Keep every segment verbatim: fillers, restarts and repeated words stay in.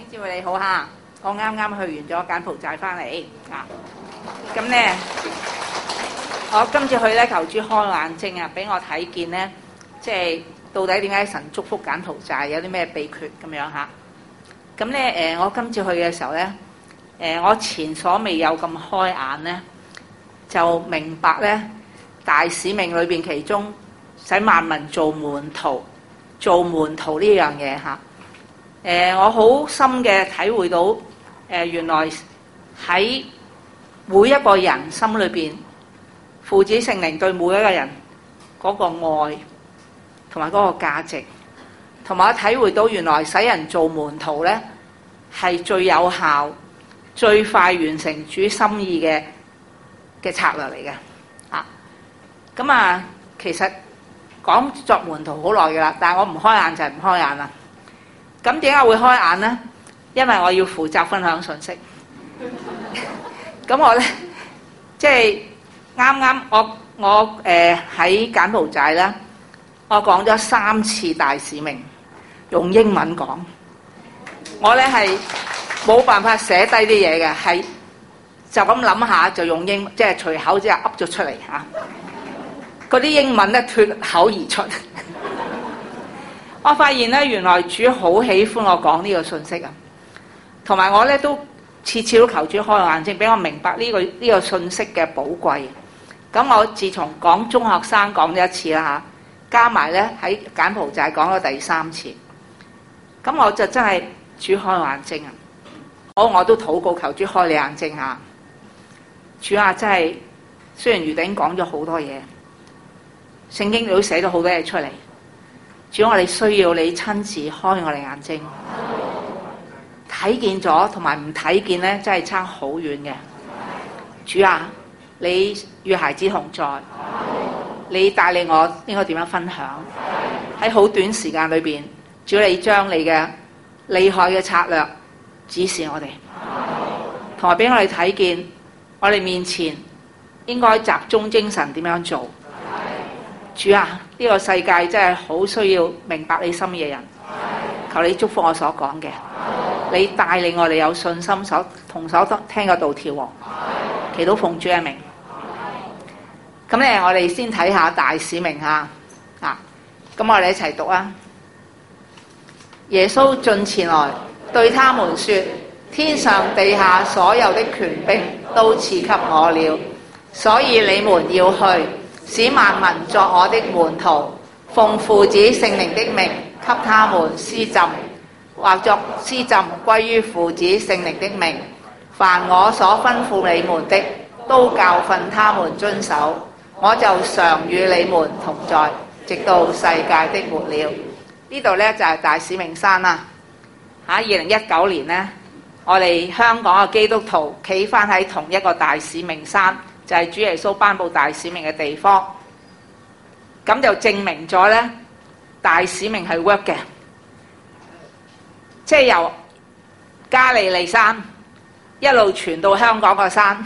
姊妹你好哈，我啱啱去完咗柬埔寨翻嚟啊，咁咧我今次去咧求主開眼睛啊，俾我睇見咧，即係到底點解神祝福柬埔寨有啲咩秘訣咁樣嚇？咁咧誒，我今次去嘅時候咧，誒我前所未有咁開眼咧，就明白咧大使命裏邊其中使萬民做門徒，做門徒呢樣嘢嚇。誒、呃，我好深嘅體會到，誒、呃、原來喺每一個人心裏邊，父子聖靈對每一個人嗰個愛同埋嗰個價值，同埋我體會到原來使人做門徒咧係最有效、最快完成主心意嘅嘅策略嚟嘅。啊，咁啊，其實講作門徒好耐㗎啦，但係我唔開眼就係唔開眼啦。咁點解會開眼呢？因為我要負責分享信息。咁我呢，即係啱啱我我誒喺柬埔寨咧，我講咗三次大使命，用英文講。我呢係冇辦法寫低啲嘢嘅，係就咁諗下就用英，即係隨口之後噏咗出嚟嚇。嗰啲英文咧脫口而出。我發現咧，原來主好喜歡我講呢個信息啊，同埋我咧都次次都求主開眼睛，俾我明白呢個呢個信息嘅寶貴。咁我自從講中學生講咗一次啦嚇，加埋咧喺柬埔寨講咗第三次，咁我就真係主開眼睛啊！我我都禱告求主開你眼睛嚇，主啊，真係雖然余鼎講咗好多嘢，聖經都寫咗好多嘢出嚟。主，我哋需要你親自開我哋眼睛，睇見咗同埋唔睇見咧，真係差好遠嘅。主啊，你與孩子同在，你帶領我應該點樣分享？喺好短時間裏邊，主你將你嘅厲害嘅策略指示我哋，同埋俾我哋睇見我哋面前應該集中精神點樣做。主啊，呢個世界真係好需要明白你心意嘅人，求你祝福我所講嘅，你帶領我哋有信心所同手聽個道跳喎，祈禱奉主嘅名。咁咧，我哋先睇下大使命嚇啊！咁我哋一齊讀啊！耶穌進前來對他們說：天上地下所有的權柄都賜給我了，所以你們要去，使萬民作我的門徒，奉父子聖靈的名給他們施浸，或作施浸歸於父子聖靈的名。凡我所吩咐你們的，都教訓他們遵守。我就常與你們同在，直到世界的末了。呢度呢，就係大使命山啦。喺二零一九年呢，我哋香港嘅基督徒企返喺同一個大使命山，就係主耶穌頒布大使命嘅地方，咁就證明咗咧大使命係 work 嘅，即係由加利利山一路傳到香港個山。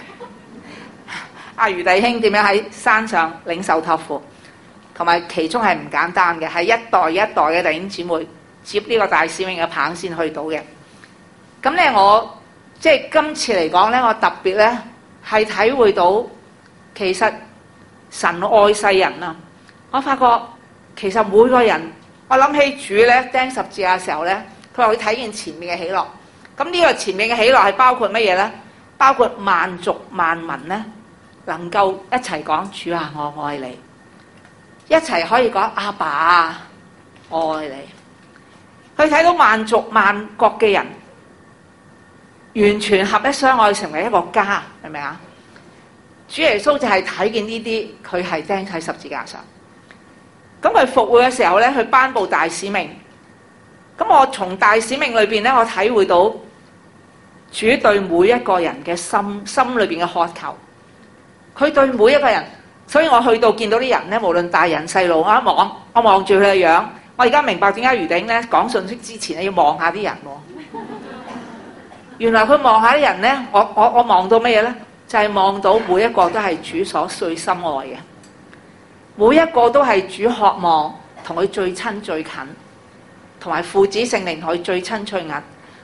阿余弟兄點樣喺山上領受託付，同埋其中係唔簡單嘅，係一代一代嘅弟兄姊妹接呢個大使命嘅棒先去到嘅。咁咧我即係今次嚟講咧，我特別咧。係體會到其實神愛世人啊！我發覺其實每個人，我諗起主咧釘十字架嘅時候咧，佢話會睇見前面嘅喜樂。咁呢個前面嘅喜樂係包括乜嘢咧？包括萬族萬民咧能夠一齊講主啊，我愛你，一齊可以講阿爸啊，我愛你。佢睇到萬族萬國嘅人完全合一相愛，成為一個家，係咪啊？主耶穌就係睇見呢啲，佢係釘喺十字架上。咁佢復活嘅時候咧，佢頒布大使命。咁我從大使命裏邊咧，我體會到主對每一個人嘅心心裏邊嘅渴求。佢對每一個人，所以我去到見到啲人咧，無論大人細路，我一望，我望住佢嘅樣，我而家明白點解余鼎咧講信息之前咧要望下啲人喎。原來佢望下啲人呢，我我我望到乜嘢呢？就係望到每一個都係主所最深愛嘅，每一個都係主渴望同佢最親最近，同埋父子聖靈同佢最親最近，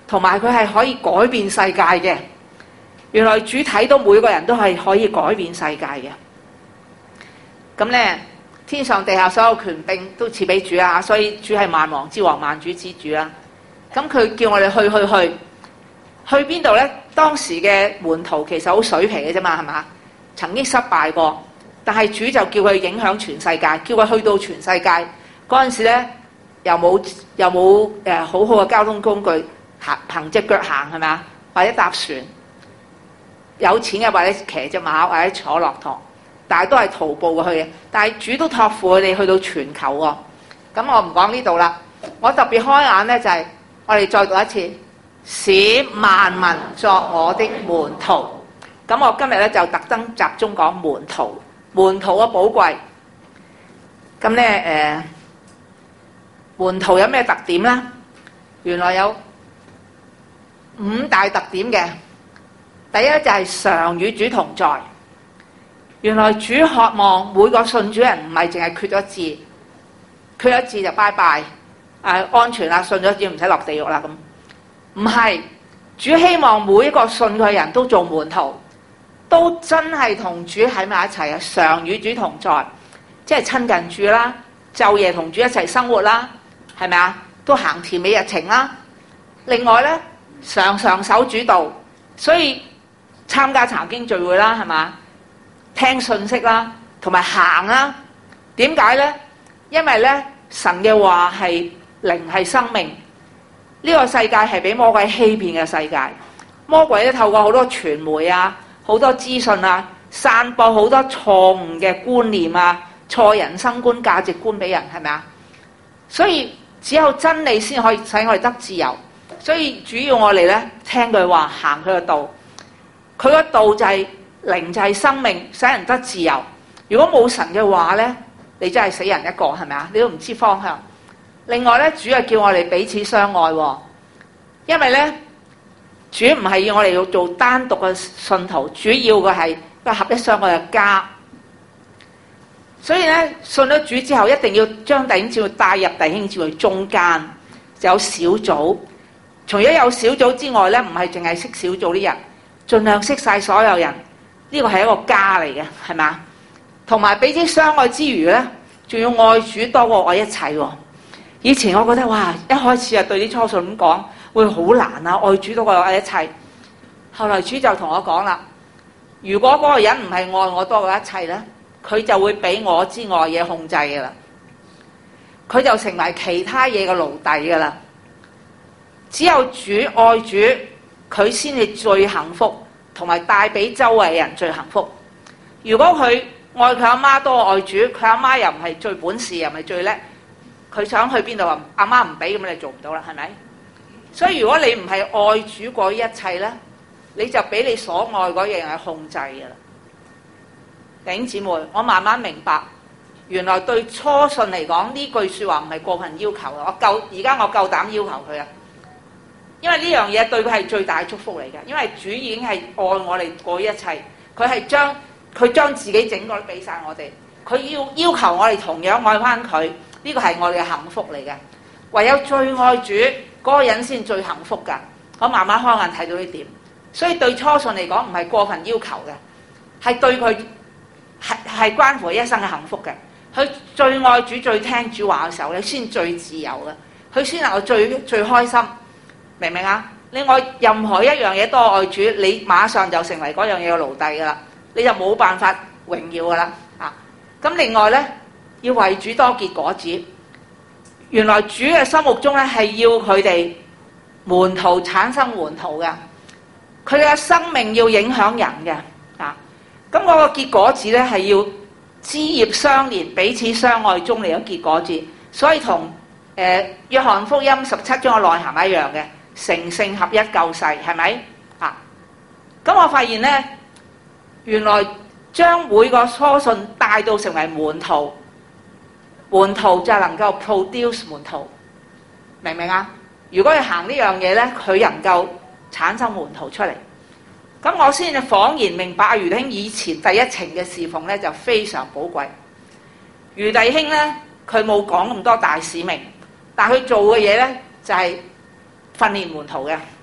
同埋佢係可以改變世界嘅。原來主睇到每個人都係可以改變世界嘅。咁咧，天上地下所有權柄都賜俾主啊，所以主係萬王之王、萬主之主啦。咁佢叫我哋去去去去邊度咧？當時嘅門徒其實好水皮嘅啫嘛，係嘛？曾經失敗過，但係主就叫佢影響全世界，叫佢去到全世界。嗰陣時咧，又冇又冇誒好好嘅交通工具，行憑隻腳行係咪啊？或者搭船，有錢嘅或者騎隻馬或者坐駱駝，但係都係徒步去嘅。但係主都託付佢哋去到全球喎。咁我唔講呢度啦，我特別開眼咧就係、是、我哋再讀一次，使萬民作我的門徒。咁我今日咧就特登集中講門徒，門徒嘅寶貴。咁咧誒，門徒有咩特點咧？原來有五大特點嘅。第一就係常與主同在。原來主渴望每個信主人唔係淨係缺咗字，缺咗字就拜拜，誒安全啦，信咗主唔使落地獄啦咁。唔係，主希望每一個信佢嘅人都做門徒，都真係同主喺埋一齊啊！常與主同在，即係親近主啦，晝夜同主一齊生活啦，係咪啊？都行甜美日程啦。另外咧，常常守主道，所以參加查經聚會啦，係嘛？聽信息啦，同埋行啦。點解咧？因為咧，神嘅話係靈係生命。呢個世界係俾魔鬼欺騙嘅世界，魔鬼咧透過好多傳媒啊、好多資訊啊，散播好多錯誤嘅觀念啊、錯人生觀、價值觀俾人，係咪啊？所以只有真理先可以使我哋得自由。所以主要我哋咧聽佢話，行佢嘅道，佢嘅道就係靈，就係生命，使人得自由。如果冇神嘅話咧，你真係死人一個，係咪啊？你都唔知方向。另外咧，主係叫我哋彼此相愛喎，因為咧，主唔係要我哋要做單獨嘅信徒，主要嘅係個合一相愛嘅家。所以咧，信咗主之後，一定要將弟兄姊妹帶入弟兄姊妹中間，就有小組。除咗有小組之外咧，唔係淨係識小組啲人，盡量識晒所有人。呢個係一個家嚟嘅，係咪？同埋彼此相愛之餘咧，仲要愛主多過愛一切喎。以前我覺得哇，一開始啊對啲初信咁講會好難啊，愛主多過愛一切。後來主就同我講啦，如果嗰個人唔係愛我多過一切咧，佢就會俾我之外嘢控制噶啦，佢就成為其他嘢嘅奴隸噶啦。只有主愛主，佢先至最幸福，同埋帶俾周圍人最幸福。如果佢愛佢阿媽多過愛主，佢阿媽又唔係最本事，又唔係最叻，佢想去邊度啊？阿媽唔俾，咁你做唔到啦，係咪？所以如果你唔係愛主過一切咧，你就俾你所愛嗰樣嘢控制噶啦。弟兄姊妹，我慢慢明白，原來對初信嚟講呢句說話唔係過分要求嘅。我夠而家我夠膽要求佢啊，因為呢樣嘢對佢係最大祝福嚟嘅。因為主已經係愛我哋過一切，佢係將佢將自己整個都俾晒我哋，佢要要求我哋同樣愛翻佢。呢個係我哋嘅幸福嚟嘅，唯有最愛主嗰個人先最幸福㗎。我慢慢開眼睇到呢點，所以對初信嚟講唔係過分要求嘅，係對佢係係關乎佢一生嘅幸福嘅。佢最愛主、最聽主話嘅時候咧，先最自由嘅，佢先能夠最最開心，明唔明啊？你愛任何一樣嘢多愛主，你馬上就成為嗰樣嘢嘅奴隸㗎啦，你就冇辦法榮耀㗎啦啊！咁另外咧，要為主多結果子。原來主嘅心目中咧係要佢哋門徒產生門徒嘅，佢哋嘅生命要影響人嘅啊。咁嗰個結果子咧係要枝葉相連、彼此相愛中嚟嘅結果子。所以同誒、呃、約翰福音十七章嘅內涵一樣嘅，成聖合一救世，係咪啊？咁我發現咧，原來將每個初信帶到成為門徒。門徒就能夠 produce 門徒，明唔明啊？如果佢行呢樣嘢咧，佢能夠產生門徒出嚟。咁我先至恍然明白，余弟兄以前第一程嘅侍奉咧就非常寶貴。余弟兄咧，佢冇講咁多大使命，但係佢做嘅嘢咧就係、是、訓練門徒嘅。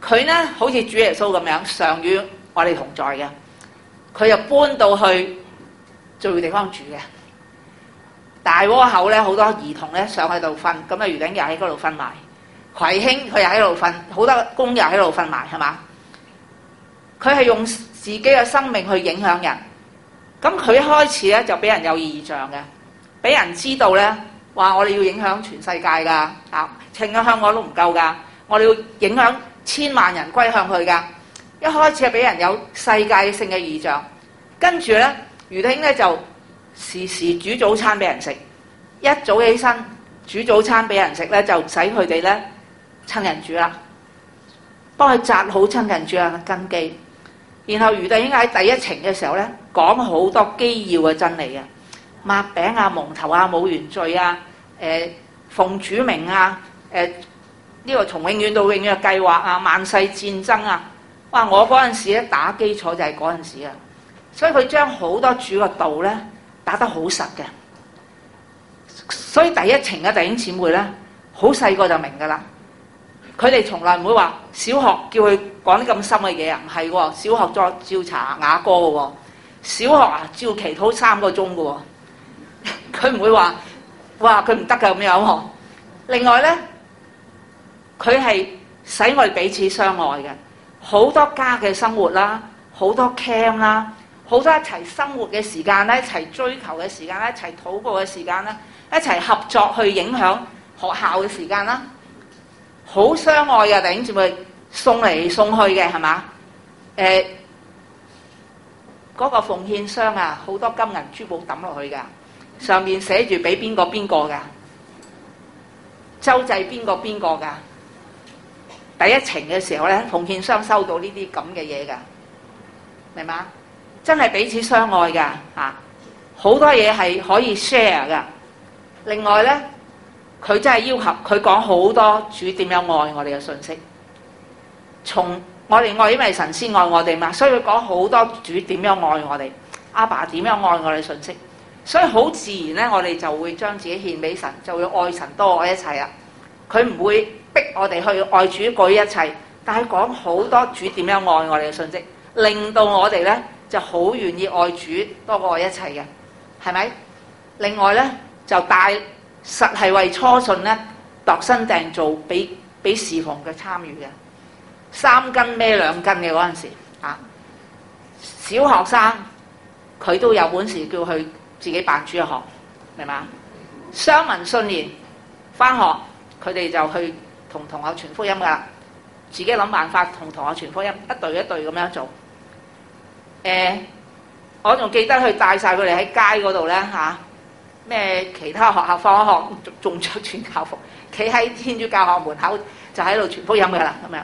佢呢好似主耶穌咁樣，常與我哋同在嘅。佢就搬到去聚會地方住嘅。大窩口咧，好多兒童咧上喺度瞓，咁啊魚頂又喺嗰度瞓埋。葵興佢又喺度瞓，好多工又喺度瞓埋，係嘛？佢係用自己嘅生命去影響人。咁佢一開始咧就俾人有異象嘅，俾人知道咧話我哋要影響全世界㗎，啊，淨係香港都唔夠㗎，我哋要影響千萬人歸向佢㗎。一開始係俾人有世界性嘅異象，跟住咧余弟兄咧就時時煮早餐俾人食，一早起身煮早餐俾人食咧，就使佢哋咧親近主啦，幫佢紮好親近主嘅根基。然後余弟兄喺第一程嘅時候咧，講好多基要嘅真理嘅，擘餅啊、蒙頭啊、冇原罪啊、誒、呃、奉主名啊、誒、呃、呢、這個從永遠到永遠嘅計劃啊、萬世戰爭啊，哇！我嗰陣時咧打基礎就係嗰陣時啊，所以佢將好多主嘅道咧打得好實嘅，所以第一程嘅弟兄姊妹咧，好細個就明㗎啦。佢哋從來唔會話小學叫佢講啲咁深嘅嘢啊，唔係喎，小學再照查雅歌嘅喎，小學啊照祈禱三個鐘嘅喎，佢唔會話哇佢唔得㗎咁樣喎。另外咧，佢係使我哋彼此相愛嘅，好多家嘅生活啦，好多 camp 啦，好多一齊生活嘅時間咧，一齊追求嘅時間咧，一齊禱告嘅時間咧，一齊合作去影響學校嘅時間啦。好相愛嘅弟兄姊妹，送嚟送去嘅係嘛？誒，嗰、呃那個奉獻箱啊，好多金銀珠寶抌落去㗎，上面寫住俾邊個邊個㗎，周濟邊個邊個㗎。第一程嘅時候咧，奉獻箱收到呢啲咁嘅嘢㗎，明嘛？真係彼此相愛㗎嚇，好多嘢係可以 share 㗎。另外咧，佢真係要求佢講好多主點樣愛我哋嘅信息，從我哋愛，因為神先愛我哋嘛，所以佢講好多主點樣愛我哋，阿爸點樣愛我哋信息，所以好自然咧，我哋就會將自己獻俾神，就會愛神多過一切啦。佢唔會逼我哋去愛主過於一切，但係講好多主點樣愛我哋嘅信息，令到我哋咧就好願意愛主多過愛一切嘅，係咪？另外咧就帶實係為初信咧度身訂造，俾俾侍奉嘅參與嘅，三斤孭兩斤嘅嗰陣時啊，小學生佢都有本事叫佢自己辦主日學，明嘛？雙文信年返學，佢哋就去同同學傳福音噶啦，自己諗辦法同同學傳福音，一隊一隊咁樣做。誒、呃，我仲記得佢帶晒佢哋喺街嗰度咧嚇。咩其他學校放學仲着全校服，企喺天主教學門口就喺度傳福音㗎啦咁樣。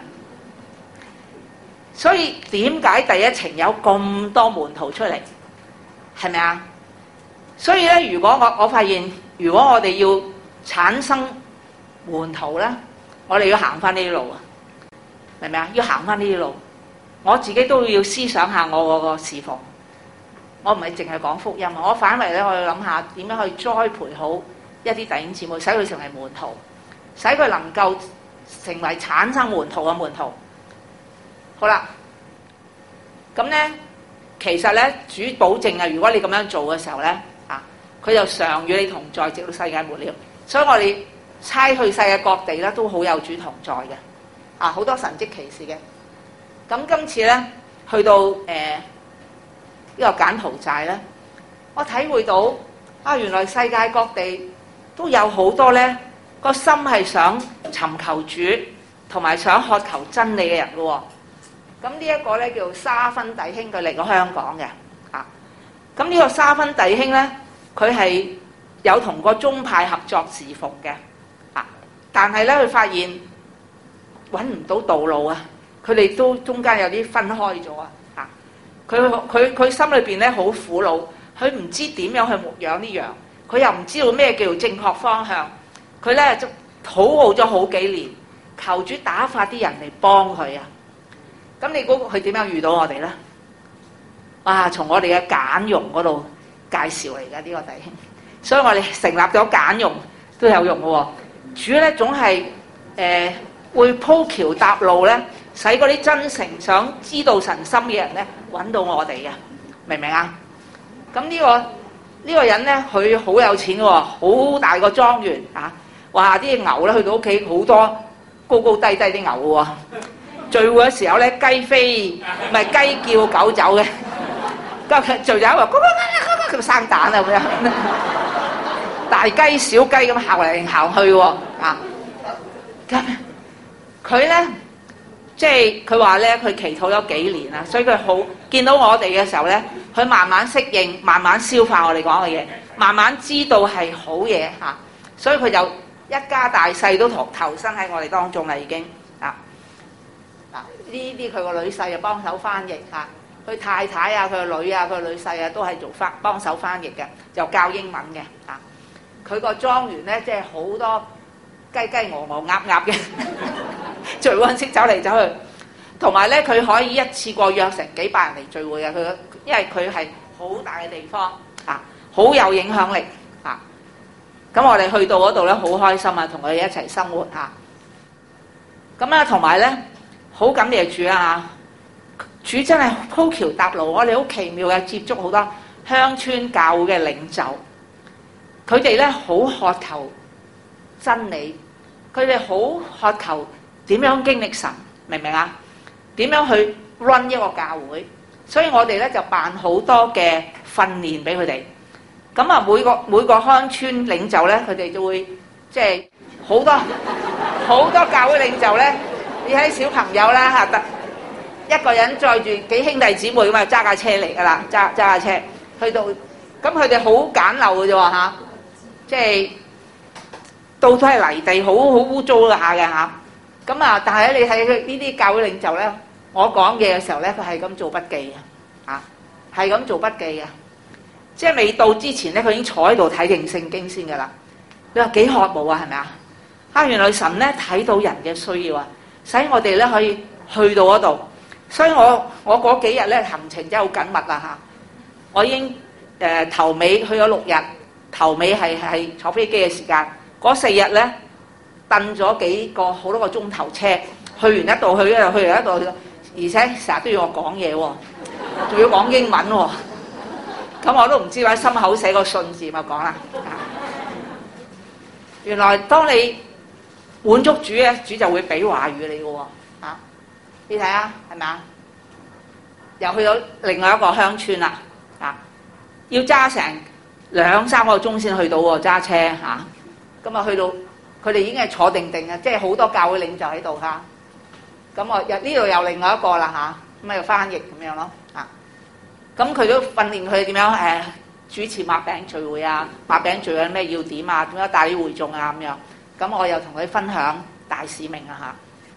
所以點解第一程有咁多門徒出嚟？係咪啊？所以咧，如果我我發現，如果我哋要產生門徒咧，我哋要行翻呢啲路啊，明唔明啊？要行翻呢啲路，我自己都要思想下我嗰個侍奉。我唔係淨係講福音，我反為咧，我要諗下點樣去栽培好一啲弟兄姊妹，使佢成為門徒，使佢能夠成為產生門徒嘅門徒。好啦，咁咧其實咧主保證啊，如果你咁樣做嘅時候咧，啊，佢就常與你同在，直到世界末了。所以我哋差去世界各地咧，都好有主同在嘅，啊，好多神蹟奇事嘅。咁今次咧去到誒。呃呢個柬埔寨咧，我體會到啊，原來世界各地都有好多咧個心係想尋求主，同埋想渴求真理嘅人嘅喎。咁呢一個咧叫沙芬弟兄，佢嚟過香港嘅啊。咁呢個沙芬弟兄咧，佢係有同個宗派合作侍奉嘅啊，但係咧佢發現揾唔到道路啊，佢哋都中間有啲分開咗啊。佢佢佢心裏邊咧好苦惱，佢唔知點樣去牧養啲羊，佢又唔知道咩叫做正確方向。佢咧就禱告咗好幾年，求主打發啲人嚟幫佢啊！咁你估佢點樣遇到我哋咧？哇！從我哋嘅簡容嗰度介紹嚟㗎呢個弟兄，所以我哋成立咗簡容都有用嘅喎。主咧總係誒、呃、會鋪橋搭路咧， 使嗰啲真誠想知道神心嘅人咧揾到我哋嘅，明唔明啊？咁呢、這個呢、這個人咧，佢好有錢喎，好大個莊園啊！哇！啲牛咧去到屋企好多高高低低啲牛喎。聚會嘅時候咧，雞飛唔係雞叫狗走嘅，咁佢就有一個佢生蛋啊咁樣，大雞小雞咁行嚟行去喎啊！咁佢咧即係佢話咧，佢祈禱咗幾年啦，所以佢好見到我哋嘅時候咧，佢慢慢適應，慢慢消化我哋講嘅嘢，慢慢知道係好嘢嚇，所以佢就一家大細都投投身喺我哋當中啦，已經啊。呢啲佢個女婿又幫手翻譯嚇，佢太太啊、佢個女啊、佢個女婿啊都係做翻幫手翻譯嘅，就教英文嘅嚇。佢個莊園咧，即係好多雞雞鵝鵝鴨鴨嘅，聚會識走嚟走去，同埋咧佢可以一次過約成幾百人嚟聚會啊！佢因為佢係好大嘅地方嚇，好有影響力嚇。咁我哋去到嗰度咧，好開心啊，同佢哋一齊生活嚇。咁啊，同埋咧。好感謝主啊！主真係鋪橋搭路，我哋好奇妙嘅接觸好多鄉村教會嘅領袖，佢哋咧好渴求真理，佢哋好渴求點樣經歷神，明唔明啊？點樣去 run 一個教會？所以我哋咧就辦好多嘅訓練俾佢哋。咁啊，每個每個鄉村領袖咧，佢哋就會即係好多好多教會領袖咧。你睇小朋友啦嚇，得一個人載住幾兄弟姊妹咁啊，揸架車嚟噶啦，揸揸架車去到，咁佢哋好簡陋嘅啫喎嚇，即係到都係泥地，好好污糟下嘅嚇。咁啊，但係咧，你睇佢呢啲教會領袖咧，我講嘢嘅時候咧，佢係咁做筆記嘅嚇，係咁做筆記嘅，即係未到之前咧，佢已經坐喺度睇定聖經先噶啦。你話幾渴慕啊？係咪啊？啊，原來神咧睇到人嘅需要啊！使我哋咧可以去到嗰度，所以我我嗰幾日咧行程真係好緊密啦嚇！我已經誒、呃、頭尾去咗六日，頭尾係係坐飛機嘅時間，嗰四日咧蹬咗幾個好多個鐘頭車，去完一度去一度去完一度，而且成日都要我講嘢喎，仲要講英文喎，咁我都唔知喺心口寫個信字咪講啦。原來當你滿足主咧，主就會俾話語你嘅喎，嚇！你睇下係咪啊？又去到另外一個鄉村啦，嚇！要揸成兩三個鐘先去到喎，揸車嚇。咁啊去到，佢哋已經係坐定定嘅，即係好多教會領袖喺度嚇。咁我又呢度又另外一個啦嚇，咁啊又翻譯咁樣咯，嚇。咁佢都訓練佢哋點樣誒主持擘餅聚會啊，擘餅聚會有咩要點啊，點樣帶啲會眾啊咁樣。咁我又同佢分享大使命啊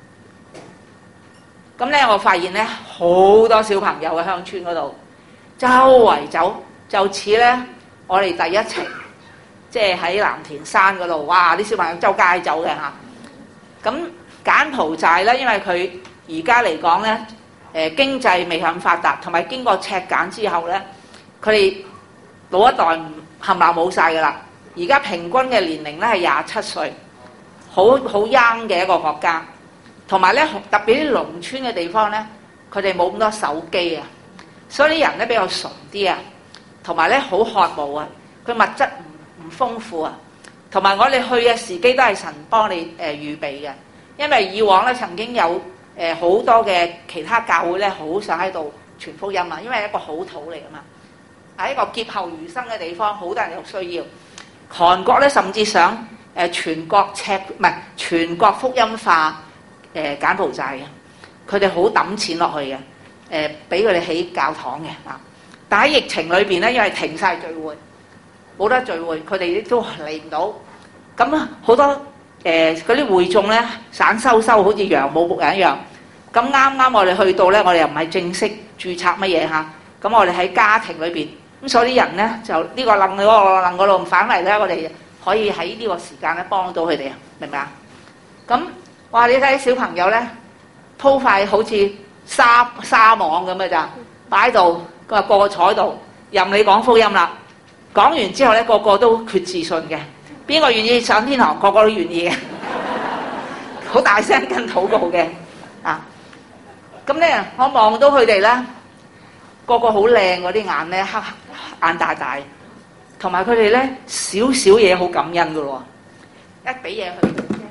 嚇！咁咧我發現咧好多小朋友嘅鄉村嗰度周圍走，就似咧我哋第一程，即係喺藍田山嗰度，哇！啲小朋友周街走嘅嚇。咁柬埔寨咧，因為佢而家嚟講咧，誒經濟未咁發達，同埋經過赤柬之後咧，佢哋老一代唔冚唪唥冇晒噶啦。而家平均嘅年齡咧係廿七歲。好好 young 嘅一個國家，同埋咧特別啲農村嘅地方咧，佢哋冇咁多手機啊，所以啲人咧比較純啲啊，同埋咧好渴慕啊，佢物質唔唔豐富啊，同埋我哋去嘅時機都係神幫你誒、呃、預備嘅，因為以往咧曾經有誒好、呃、多嘅其他教會咧好想喺度傳福音啊，因為係一個好土嚟啊嘛，係一個劫後餘生嘅地方，好多人有需要。韓國咧甚至想。誒、呃、全國赤唔係全國福音化誒、呃、柬埔寨嘅，佢哋好揼錢落去嘅，誒俾佢哋起教堂嘅啊！但喺疫情裏邊咧，因為停晒聚會，冇得聚會，佢哋都嚟唔到。咁啊，好多誒嗰啲會眾咧散收收，好似羊冇牧人一樣。咁啱啱我哋去到咧，我哋又唔係正式註冊乜嘢嚇，咁我哋喺家庭裏邊，咁所以啲人咧就呢、呢個楞嗰個楞嗰度反嚟咧，我哋。可以喺呢個時間咧幫到佢哋啊，明唔明啊？咁哇！你睇小朋友咧鋪塊好似沙沙網咁嘅咋，擺喺度，佢話個個坐喺度，任你講福音啦。講完之後咧，個個都缺自信嘅。邊個願意上天堂？個個都願意嘅，好大聲跟禱告嘅啊！ 咁咧，我望到佢哋咧，個個好靚嗰啲眼咧，黑眼大大，同埋佢哋咧少少嘢好感恩噶咯喎，一俾嘢佢，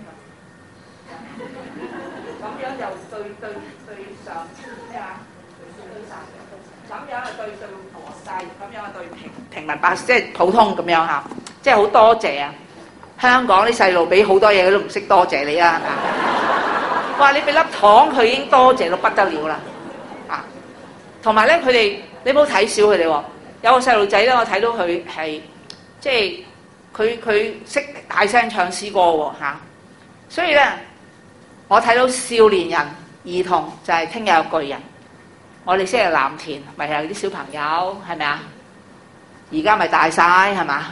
咁樣就對對對上咩啊？對上咁樣啊對對和世，咁樣啊對平平民百姓，即係普通咁樣嚇，即係好多謝啊！香港啲細路俾好多嘢，佢都唔識多謝你啊！哇！你俾粒糖佢已經多謝到不得了啦啊！同埋咧，佢哋你唔好睇小佢哋喎。有個細路仔咧，我睇到佢係即係佢佢識大聲唱詩歌喎嚇。所以咧，我睇到少年人、兒童就係聽日有巨人。我哋昔日藍田咪係啲小朋友係咪啊？而家咪大晒係嘛？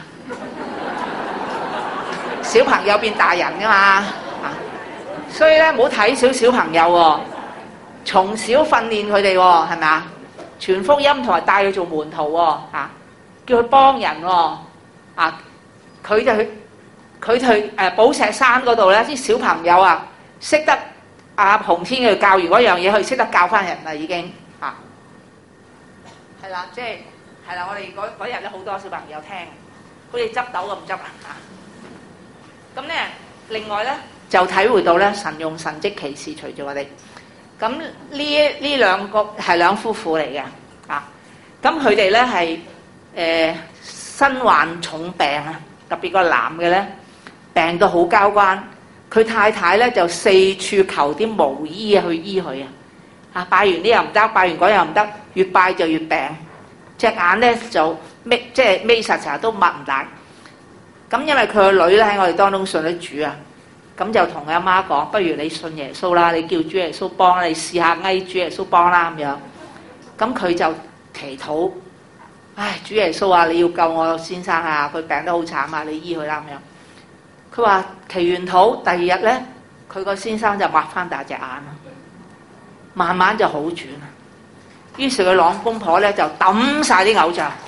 小朋友變大人㗎嘛。所以咧，唔好睇小小朋友喎，從小訓練佢哋喎，係咪啊？傳福音同埋帶佢做門徒喎，嚇，叫佢幫人喎，啊，佢就去佢去誒寶石山嗰度咧，啲小朋友啊，識得阿洪天佢教完嗰樣嘢，佢識得教翻人啦，已經嚇，係啦，即係係啦，我哋嗰嗰日咧好多小朋友聽，好似執豆咁執啊嚇，咁咧另外咧。就體會到咧，神用神蹟奇事隨住我哋。咁呢呢兩個係兩夫婦嚟嘅，啊，咁佢哋咧係誒身患重病啊，特別個男嘅咧病到好交關，佢太太咧就四處求啲巫醫啊去醫佢啊，啊拜完呢又唔得，拜完嗰又唔得，越拜就越病，隻眼咧就眯即係眯實成日都擘唔大。咁因為佢個女咧喺我哋當中信得主啊。咁就同佢阿媽講，不如你信耶穌啦，你叫主耶穌幫啦，你試下嗌主耶穌幫啦咁樣。咁佢就祈禱，唉，主耶穌啊，你要救我先生啊，佢病得好慘啊，你醫佢啦咁樣。佢話祈完禱，第二日咧，佢個先生就擘翻大隻眼，慢慢就好轉啦。於是佢兩公婆咧就抌晒啲偶像。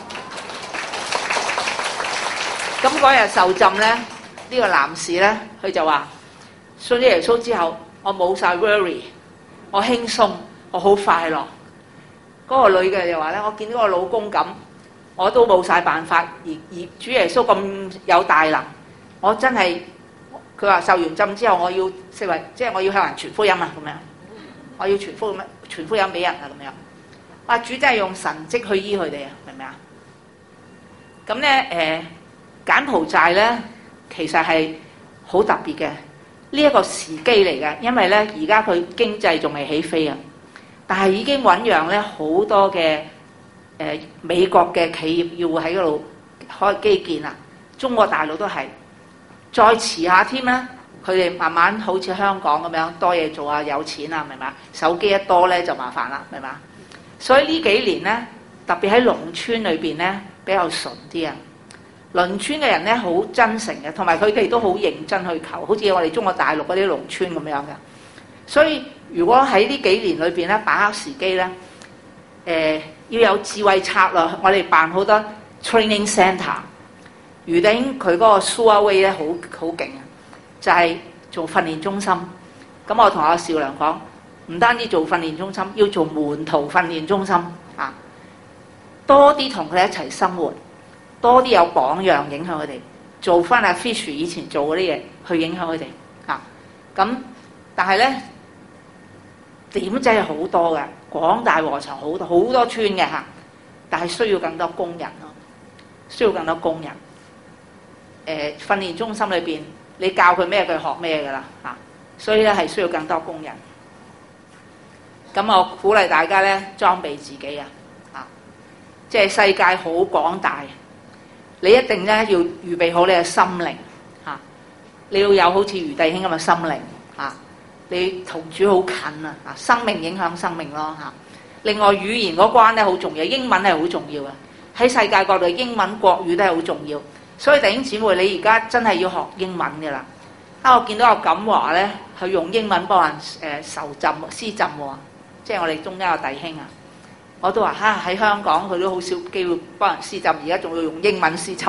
咁嗰日受浸咧。呢個男士咧，佢就話信咗耶穌之後，我冇晒 worry， 我輕鬆，我好快樂。嗰、那個女嘅就話咧，我見到個老公咁，我都冇晒辦法。而而主耶穌咁有大能，我真係佢話受完浸之後，我要四圍，即係我要向人傳福音啊咁樣，我要傳福音，傳福音俾人啊咁樣。哇！主真係用神蹟去醫佢哋啊，明唔明啊？咁咧誒，柬埔寨咧。其實係好特別嘅，呢一個時機嚟嘅，因為咧而家佢經濟仲未起飛啊，但係已經醞釀咧好多嘅誒、呃、美國嘅企業要喺嗰度開基建啦，中國大陸都係，再遲下添啦，佢哋慢慢好似香港咁樣多嘢做啊，有錢啊，明嘛？手機一多咧就麻煩啦，明嘛？所以呢幾年咧，特別喺農村裏邊咧比較純啲啊。鄰村嘅人咧好真誠嘅，同埋佢哋都好認真去求，好似我哋中國大陸嗰啲農村咁樣嘅。所以如果喺呢幾年裏邊咧，把握時機咧，誒、呃、要有智慧策略，我哋辦好多 training centre。余鼎佢嗰個 Suaway 咧好好勁啊，就係、是、做訓練中心。咁我同阿少良講，唔單止做訓練中心，要做門徒訓練中心啊，多啲同佢哋一齊生活。多啲有榜樣影響佢哋，做翻阿 Fish 以前做嗰啲嘢，去影響佢哋嚇。咁但係咧點真係好多嘅，廣大禾場好多好多村嘅嚇，但係需要更多工人咯，需要更多工人。誒、呃、訓練中心裏邊，你教佢咩，佢學咩㗎啦嚇，所以咧係需要更多工人。咁我鼓勵大家咧裝備自己啊，嚇，即係世界好廣大。你一定咧要預備好你嘅心靈嚇，你要有好似余弟兄咁嘅心靈嚇，你同主好近啊，啊生命影響生命咯嚇。另外語言嗰關咧好重要，英文係好重要嘅，喺世界各地英文國語都係好重要，所以弟兄姊妹你而家真係要學英文嘅啦。啊，我見到阿錦華咧，佢用英文幫人誒受浸施浸喎，即係我哋中間個弟兄啊。我都話嚇喺香港佢都好少機會幫人施浸，而家仲要用英文施浸，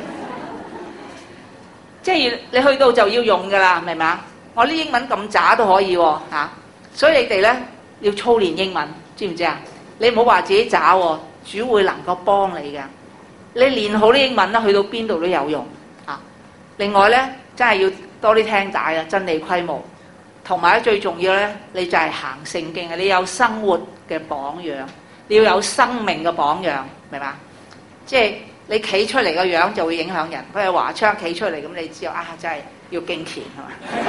即係你去到就要用㗎啦，明嘛？我啲英文咁渣都可以喎嚇，所以你哋咧要操練英文，知唔知啊？你唔好話自己渣喎，主會能夠幫你嘅。你練好啲英文啦，去到邊度都有用啊！另外咧，真係要多啲聽帶啊，真理規模，同埋咧最重要咧，你就係行聖經啊！你有生活嘅榜樣，你要有生命嘅榜樣，明嘛？即係你企出嚟個樣就會影響人。佢係華昌企出嚟咁，你知道啊，真係要敬虔係嘛？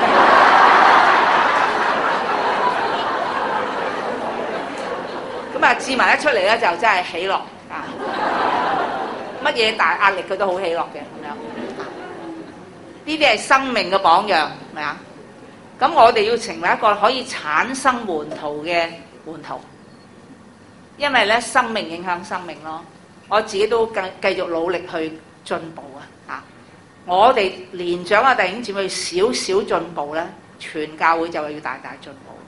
咁啊，志文一出嚟咧就真係喜樂啊！乜嘢大壓力佢都好喜樂嘅咁樣。呢啲係生命嘅榜樣，係咪啊？咁我哋要成為一個可以產生門徒嘅門徒，因為咧生命影響生命咯。我自己都繼繼續努力去進步啊！啊，我哋年長嘅弟兄姊妹少少進步咧，全教會就係要大大進步。